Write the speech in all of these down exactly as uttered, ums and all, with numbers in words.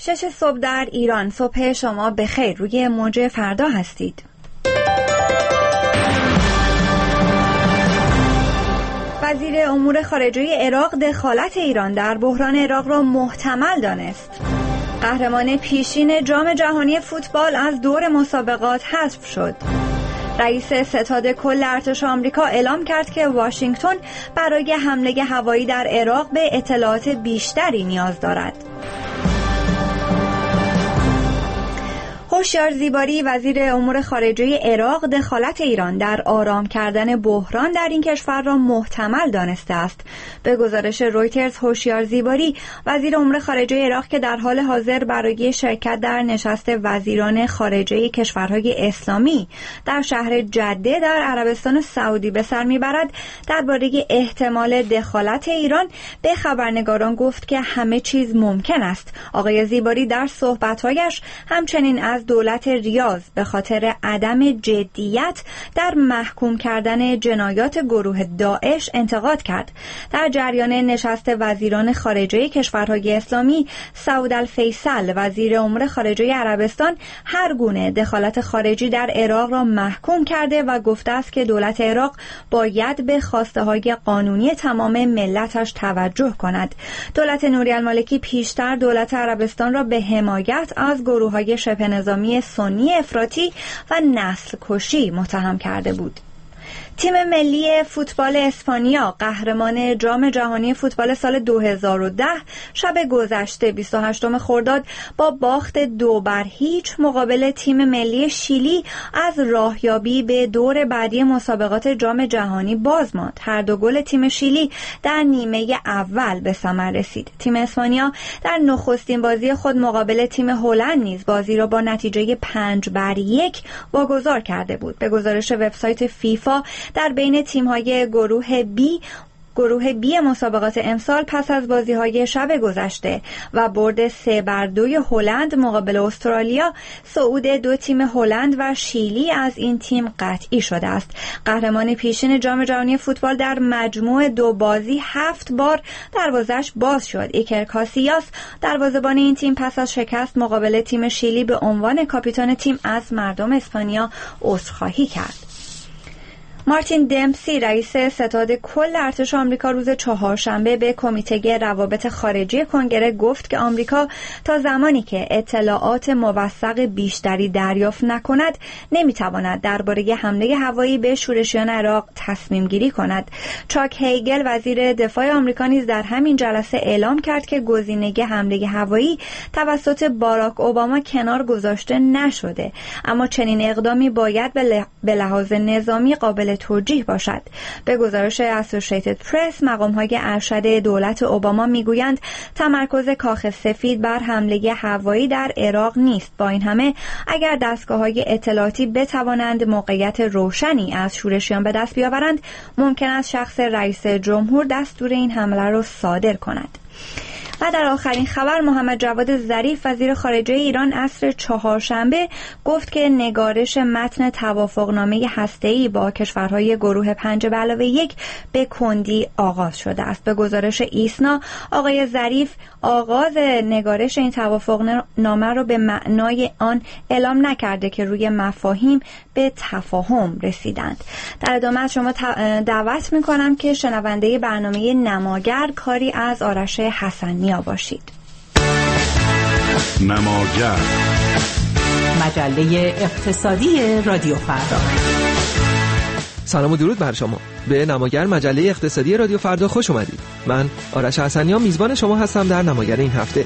شش صبح در ایران. صبح شما بخیر. روی موج فردا هستید. وزیر امور خارجه عراق دخالت ایران در بحران عراق را محتمل دانست. قهرمان پیشین جام جهانی فوتبال از دور مسابقات حذف شد. رئیس ستاد کل ارتش آمریکا اعلام کرد که واشنگتن برای حمله هوایی در عراق به اطلاعات بیشتری نیاز دارد. هوشیار زیباری وزیر امور خارجه عراق دخالت ایران در آرام کردن بحران در این کشور را محتمل دانسته است. به گزارش رویترز، هوشیار زیباری وزیر امور خارجه عراق که در حال حاضر برای شرکت در نشست وزیران خارجه کشورهای اسلامی در شهر جده در عربستان سعودی به سر میبرد، درباره احتمال دخالت ایران به خبرنگاران گفت که همه چیز ممکن است. آقای زیباری در صحبت‌هایش همچنین از دولت ریاض به خاطر عدم جدیت در محکوم کردن جنایات گروه داعش انتقاد کرد. در جریان نشست وزیران خارجه کشورهای اسلامی، سعود الفیصل وزیر امور خارجه عربستان هر گونه دخالت خارجی در عراق را محکوم کرده و گفته است که دولت عراق باید به خواسته های قانونی تمام ملتش توجه کند. دولت نوری المالکی پیشتر دولت عربستان را به حمایت از گروه های شبه نظامی سنی افراطی و نسل کشی متهم کرده بود. تیم ملی فوتبال اسپانیا قهرمان جام جهانی فوتبال سال دو هزار و ده شب گذشته بیست و هشتم خرداد با باخت دو بر هیچ مقابل تیم ملی شیلی از راهیابی به دور بعدی مسابقات جام جهانی باز ماند. هر دو گل تیم شیلی در نیمه اول به ثمر رسید. تیم اسپانیا در نخستین بازی خود مقابل تیم هلند نیز بازی را با نتیجه پنج بر یک واگذار کرده بود. به گزارش وبسایت فیفا در بین تیم‌های گروه بی گروه بی مسابقات امسال پس از بازی‌های شب گذشته و برد سه بر دوی هلند مقابل استرالیا، صعود دو تیم هلند و شیلی از این تیم قطعی شده است. قهرمان پیشین جام جهانی فوتبال در مجموع دو بازی هفت بار دروازه‌اش باز شد. ایکر کاسیاس دروازه‌بان این تیم پس از شکست مقابل تیم شیلی به عنوان کاپیتان تیم از مردم اسپانیا عذرخواهی کرد. مارتین دمپسی رئیس ستاد کل ارتش آمریکا روز چهارشنبه به کمیته روابط خارجی کنگره گفت که آمریکا تا زمانی که اطلاعات موثق بیشتری دریافت نکند نمیتواند درباره حمله هوایی به شورشیان عراق تصمیم گیری کند. چاک هیگل وزیر دفاع آمریکا نیز در همین جلسه اعلام کرد که گزینه حمله هوایی توسط باراک اوباما کنار گذاشته نشده، اما چنین اقدامی باید به لحاظ نظامی قابل توجیه باشد. به گزارش اسوسییتد پرس، مقام‌های ارشد دولت اوباما میگویند تمرکز کاخ سفید بر حمله هوایی در عراق نیست. با این همه اگر دستگاه‌های اطلاعاتی بتوانند موقعیت روشنی از شورشیان به دست بیاورند، ممکن است شخص رئیس جمهور دستور این حمله را صادر کند. و در آخرین خبر، محمد جواد ظریف وزیر خارجه ایران عصر چهارشنبه گفت که نگارش متن توافقنامه هسته‌ای با کشورهای گروه پنج به علاوه یک به کندی آغاز شده است. به گزارش ایسنا، آقای ظریف آغاز نگارش این توافقنامه را به معنای آن اعلام نکرده که روی مفاهیم به تفاهم رسیدند. در ادامه از شما دعوت می‌کنم که شنونده برنامه نماگر کاری از آرش حسنی باشید. نماگر، مجله اقتصادی رادیو فردا. سلام و درود بر شما. به نماگر مجله اقتصادی رادیو فردا خوش اومدید. من آرش حسنیان میزبان شما هستم در نماگر این هفته.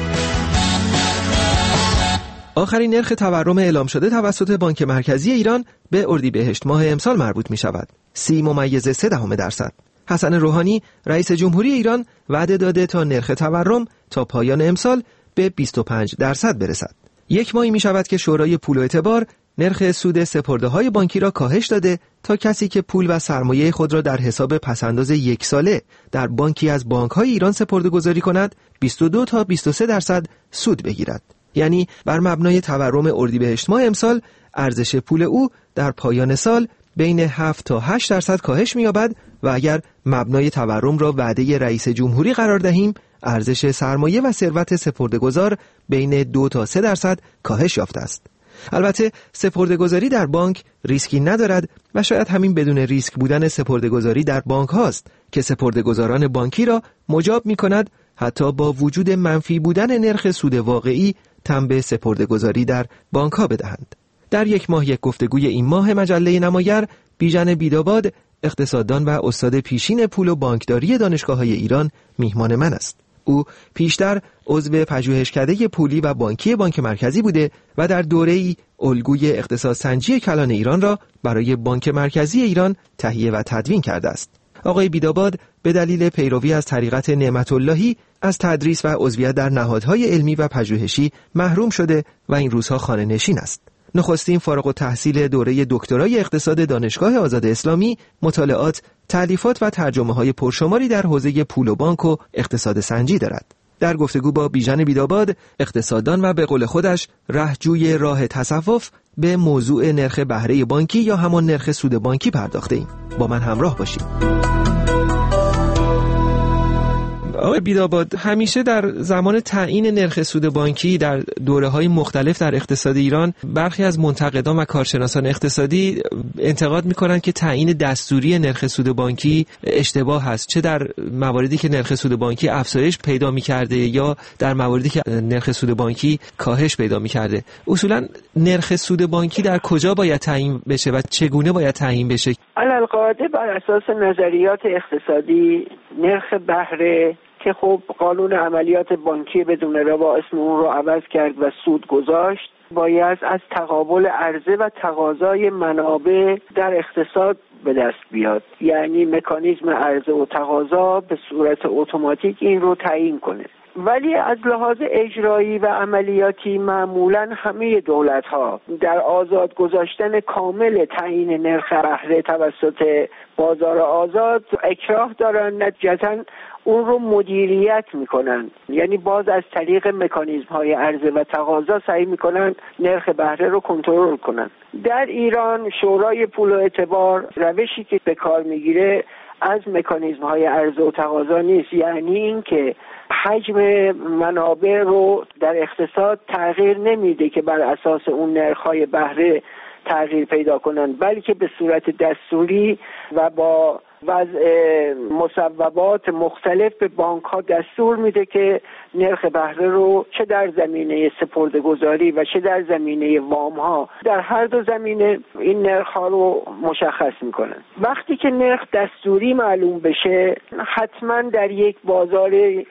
آخرین نرخ تورم اعلام شده توسط بانک مرکزی ایران به اردیبهشت ماه امسال مربوط می شود. سی ممیز سه دهم درصد. حسن روحانی رئیس جمهوری ایران وعده داده تا نرخ تورم تا پایان امسال به بیست و پنج درصد برسد. یک ماهی می شود که شورای پول و اعتبار نرخ سود سپرده‌های بانکی را کاهش داده تا کسی که پول و سرمایه خود را در حساب پسنداز یک ساله در بانکی از بانک‌های ایران سپرده‌گذاری کند بیست و دو تا بیست و سه درصد سود بگیرد. یعنی بر مبنای تورم اردیبهشت ماه امسال ارزش پول او در پایان سال بین هفت تا هشت درصد کاهش می‌یابد و اگر مبنای تورم را وعده رئیس جمهوری قرار دهیم ارزش سرمایه و ثروت سپرده‌گذار بین دو تا سه درصد کاهش یافته است. البته سپرده‌گذاری در بانک ریسکی ندارد و شاید همین بدون ریسک بودن سپرده‌گذاری در بانک هاست که سپرده‌گذاران بانکی را مجاب می‌کند حتی با وجود منفی بودن نرخ سود واقعی تن به سپرده‌گذاری در بانک ها بدهند. در یک ماه یک گفتگوی این ماه مجله نمایر، بیژن بیداباد، اقتصاددان و استاد پیشین پول و بانکداری دانشگاه‌های ایران میهمان من است. او پیشتر عضو پژوهشکده پولی و بانکی بانک مرکزی بوده و در دوره‌ای الگوی اقتصادسنجی کلان ایران را برای بانک مرکزی ایران تهیه و تدوین کرده است. آقای بیداباد به دلیل پیروی از طریقت نعمت اللهی از تدریس و عضویت در نهادهای علمی و پژوهشی محروم شده و این روزها خانه نشین است. نخستین فارغ التحصیل دوره دکترای اقتصاد دانشگاه آزاد اسلامی، مطالعات، تألیفات و ترجمه‌های پرشماری در حوزه پول و بانک و اقتصاد سنجی دارد. در گفتگو با بیژن بیداباد، اقتصاددان و به قول خودش رهجوی راه تصوف، به موضوع نرخ بهره بانکی یا همان نرخ سود بانکی پرداخته‌ایم. با من همراه باشید. آقای بیداباد، همیشه در زمان تعیین نرخ سود بانکی در دوره‌های مختلف در اقتصاد ایران برخی از منتقدان و کارشناسان اقتصادی انتقاد می‌کنند که تعیین دستوری نرخ سود بانکی اشتباه است، چه در مواردی که نرخ سود بانکی افزایش پیدا می‌کرده یا در مواردی که نرخ سود بانکی کاهش پیدا می‌کرده. اصولاً نرخ سود بانکی در کجا باید تعیین بشه و چگونه باید تعیین بشه؟ علالقاعده بر اساس نظریات اقتصادی نرخ بهره که خب قانون عملیات بانکی بدون ربا اسم اون رو عوض کرد و سود گذاشت، باید از تقابل عرضه و تقاضای منابع در اقتصاد به دست بیاد، یعنی مکانیزم عرضه و تقاضا به صورت اتوماتیک این رو تعیین کنه. ولی از لحاظ اجرایی و عملیاتی معمولاً همه دولت‌ها در آزاد گذاشتن کامل تعیین نرخ بهره توسط بازار آزاد اکراه دارن، نتیجتاً اون رو مدیریت میکنن، یعنی باز از طریق مکانیزم‌های عرضه و تقاضا سعی میکنن نرخ بهره رو کنترل کنن. در ایران شورای پول و اعتبار روشی که به کار میگیره از مکانیزم‌های عرضه و تقاضا نیست، یعنی این که حجم منابع رو در اقتصاد تغییر نمیده که بر اساس اون نرخ‌های بهره تغییر پیدا کنن، بلکه به صورت دستوری و با وضع مصوبات مختلف به بانک ها دستور میده که نرخ بهره رو چه در زمینه سپرده‌گذاری و چه در زمینه وام ها، در هر دو زمینه این نرخ ها رو مشخص میکنن. وقتی که نرخ دستوری معلوم بشه حتما در یک بازار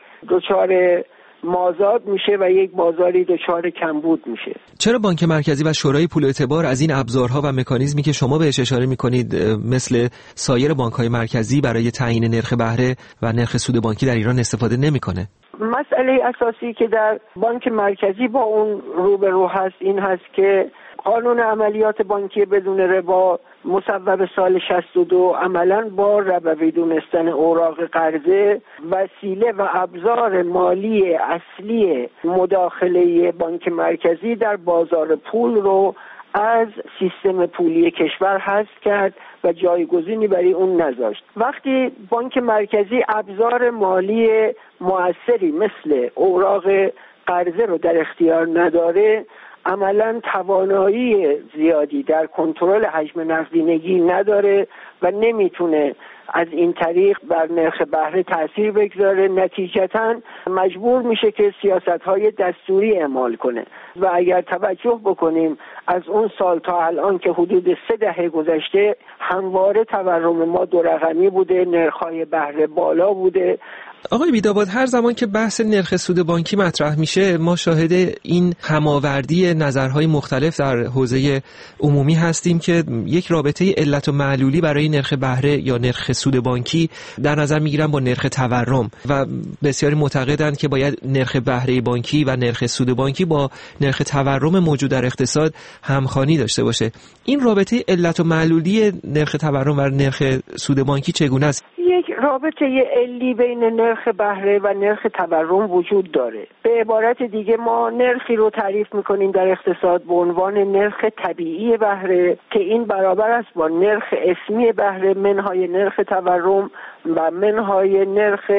دچار مازاد میشه و یک بازاری دچار کمبود میشه. چرا بانک مرکزی و شورای پول و اعتبار از این ابزارها و مکانیزمی که شما بهش اشاره میکنید مثل سایر بانک‌های مرکزی برای تعیین نرخ بهره و نرخ سود بانکی در ایران استفاده نمیکنه؟ مسئله اساسی که در بانک مرکزی با اون روبرو هست این هست که قانون عملیات بانکی بدون ربا مصوب سال شصت و دو عملاً با ربوی دونستن اوراق قرضه وسیله و ابزار مالی اصلی مداخله بانک مرکزی در بازار پول رو از سیستم پولی کشور حذف کرد و جایگزینی برای اون نذاشت. وقتی بانک مرکزی ابزار مالی مؤثری مثل اوراق قرضه رو در اختیار نداره، عملاً توانایی زیادی در کنترل حجم نقدینگی نداره و نمیتونه از این طریق بر نرخ بهره تأثیر بگذاره، نتیجتاً مجبور میشه که سیاست‌های دستوری اعمال کنه. و اگر توجه بکنیم از اون سال تا الان که حدود سه دهه گذشته همواره تورم ما دو رقمی بوده، نرخ‌های بهره بالا بوده. آقای بیداباد، هر زمان که بحث نرخ سود بانکی مطرح میشه ما شاهد این هماوردی نظرهای مختلف در حوزه عمومی هستیم که یک رابطه علت و معلولی برای نرخ بهره یا نرخ سود بانکی در نظر میگیرن با نرخ تورم و بسیاری معتقدند که باید نرخ بهره بانکی و نرخ سود بانکی با نرخ تورم موجود در اقتصاد همخوانی داشته باشه. این رابطه علت و معلولی نرخ تورم و نرخ سود بانکی چگونه است؟ یک رابطه علی بین نرخ بهره و نرخ تورم وجود داره. به عبارت دیگه ما نرخی رو تعریف میکنیم در اقتصاد به عنوان نرخ طبیعی بهره که این برابر است با نرخ اسمی بهره منهای نرخ تورم و منهای نرخ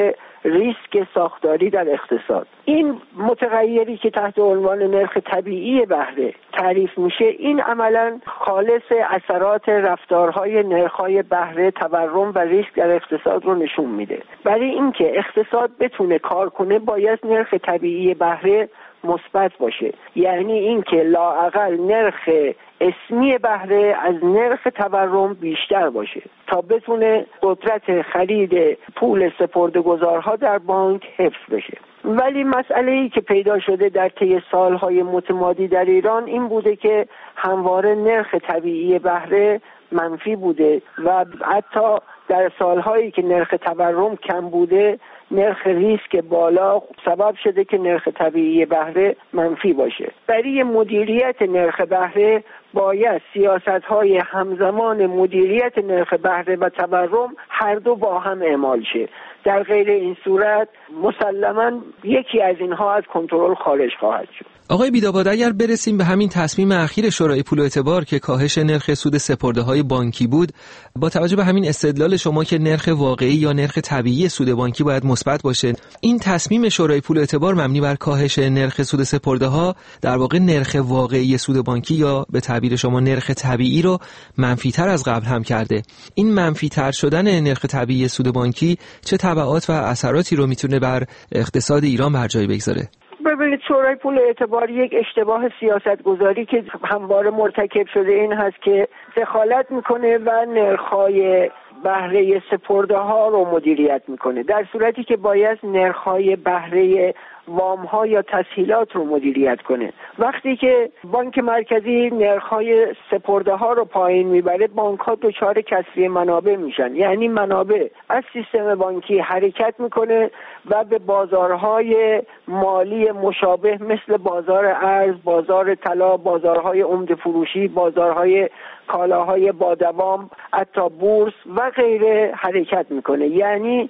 ریسک ساختاری در اقتصاد. این متغیری که تحت عنوان نرخ طبیعی بهره تعریف میشه، این عملاً خالص اثرات رفتارهای نرخ‌های بهره، تورم و ریسک در اقتصاد رو نشون میده. برای اینکه اقتصاد بتونه کار کنه باید نرخ طبیعی بهره مثبت باشه، یعنی اینکه لااقل نرخ اسمی بهره از نرخ تورم بیشتر باشه تا بتونه قدرت خرید پول سپرده‌گذارها در بانک حفظ بشه. ولی مسئله‌ای که پیدا شده در طی سالهای متمادی در ایران این بوده که همواره نرخ طبیعی بهره منفی بوده و حتی در سالهایی که نرخ تورم کم بوده نرخ ریسک بالا سبب شده که نرخ طبیعی بهره منفی باشه. برای مدیریت نرخ بهره باید سیاست‌های همزمان مدیریت نرخ بهره و تورم هر دو با هم اعمال شه. در غیر این صورت مسلماً یکی از اینها از کنترل خارج خواهد شد. آقای بیداباد، اگر برسیم به همین تصمیم اخیر شورای پول و اعتبار که کاهش نرخ سود سپرده‌های بانکی بود، با توجه به همین استدلال شما که نرخ واقعی یا نرخ طبیعی سود بانکی باید مثبت باشه، این تصمیم شورای پول و اعتبار مبنی بر کاهش نرخ سود سپرده‌ها در واقع نرخ واقعی سود بانکی یا به تعبیر شما نرخ طبیعی رو منفی‌تر از قبل هم کرده. این منفی‌تر شدن نرخ طبیعی سود بانکی چه تبعات و اثراتی رو میتونه بر اقتصاد ایران بر جای بگذاره؟ ببینید، شورای پول اعتبار یک اشتباه سیاستگذاری که همواره مرتکب شده این هست که دخالت میکنه و نرخ‌های بهره سپرده ها رو مدیریت میکنه، در صورتی که باید نرخ‌های بهره وام ها یا تسهیلات رو مدیریت کنه. وقتی که بانک مرکزی نرخ‌های سپرده ها رو پایین میبره، بانک ها دچار کسری منابع میشن، یعنی منابع از سیستم بانکی حرکت میکنه و به بازارهای مالی مشابه مثل بازار ارز، بازار طلا، بازارهای عمده فروشی، بازارهای کالاهای با دوام، حتی بورس و غیره حرکت میکنه. یعنی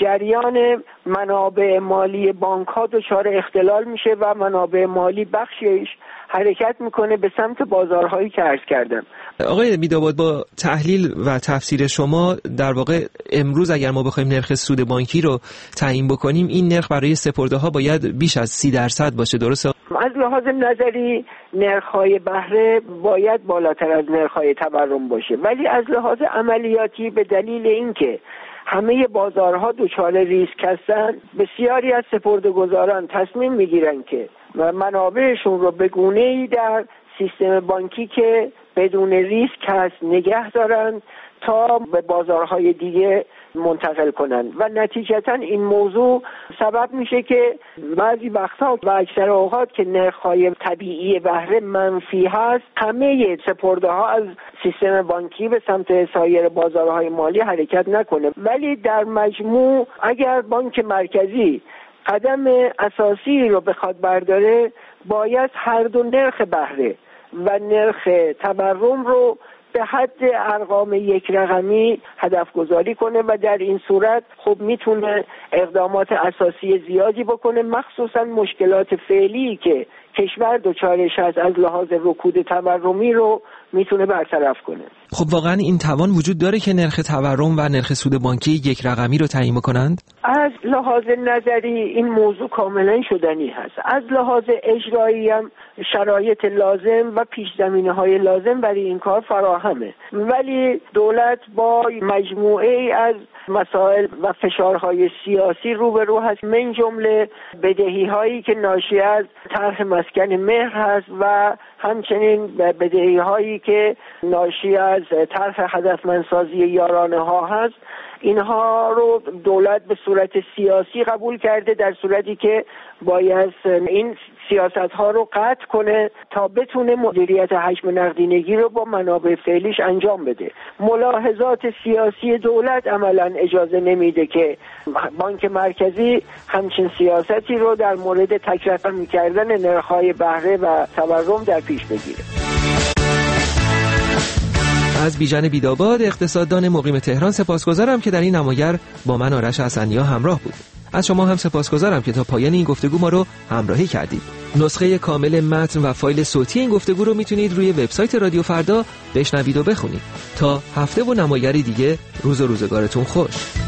جریان منابع مالی بانک ها دچار اختلال میشه و منابع مالی بخشیش حرکت میکنه به سمت بازارهایی که عرض کردم. آقای بیداباد، با تحلیل و تفسیر شما در واقع امروز اگر ما بخوایم نرخ سود بانکی رو تعیین بکنیم، این نرخ برای سپرده ها باید بیش از سی درصد باشه، درسته؟ از لحاظ نظری نرخ‌های بهره باید بالاتر از نرخ‌های تورم باشه، ولی از لحاظ عملیاتی به دلیل اینکه همه بازارها دچار ریسک هستن، بسیاری از سپرده‌گذاران تصمیم میگیرن که منابعشون رو به گونه‌ای در سیستم بانکی که بدون ریسک هست نگه دارن تا به بازارهای دیگه منتقل کنن و نتیجتا این موضوع سبب میشه که بعضی وقتها و اکثر اوقات که نرخ‌های طبیعی بهره منفی هست، همه سپرده ها از سیستم بانکی به سمت سایر بازارهای مالی حرکت نکنه. ولی در مجموع اگر بانک مرکزی قدم اساسی رو بخواد برداره، باید هر دو نرخ بهره و نرخ تورم رو به حد ارقام یک رقمی هدف گذاری کنه و در این صورت خب میتونه اقدامات اساسی زیادی بکنه، مخصوصا مشکلات فعلی که کشور دچارش هست از لحاظ رکود تورمی رو میتونه برطرف کنه. خب واقعا این توان وجود داره که نرخ تورم و نرخ سود بانکی یک رقمی رو تعیین کنند؟ از لحاظ نظری این موضوع کاملا شدنی هست. از لحاظ اجرایی هم شرایط لازم و پیش زمینه های لازم برای این کار فراهمه، ولی دولت با مجموعه ای از مسائل و فشارهای سیاسی روبرو هست، من جمله بدهی هایی که ناشی از طرح مسکن مهر هست و همچنین بدهی هایی که ناشی از طرح هدفمندسازی یارانه ها هست. اینها رو دولت به صورت سیاسی قبول کرده، در صورتی که باید این سیاست ها رو قطع کنه تا بتونه مدیریت حجم نقدینگی رو با منابع فعلیش انجام بده. ملاحظات سیاسی دولت عملا اجازه نمیده که بانک مرکزی همچین سیاستی رو در مورد تک رقمی کردن نرخ‌های بهره و تورم در پیش بگیره. از بیژن بیداباد، اقتصاددان مقیم تهران، سپاسگزارم که در این نماگر با من آرش حسنیا همراه بود. از شما هم سپاسگزارم که تا پایان این گفتگو ما رو همراهی کردید. نسخه کامل متن و فایل صوتی این گفتگو رو میتونید روی وبسایت رادیو فردا بشنوید و بخونید. تا هفته و نمایری دیگه، روز و روزگارتون خوش.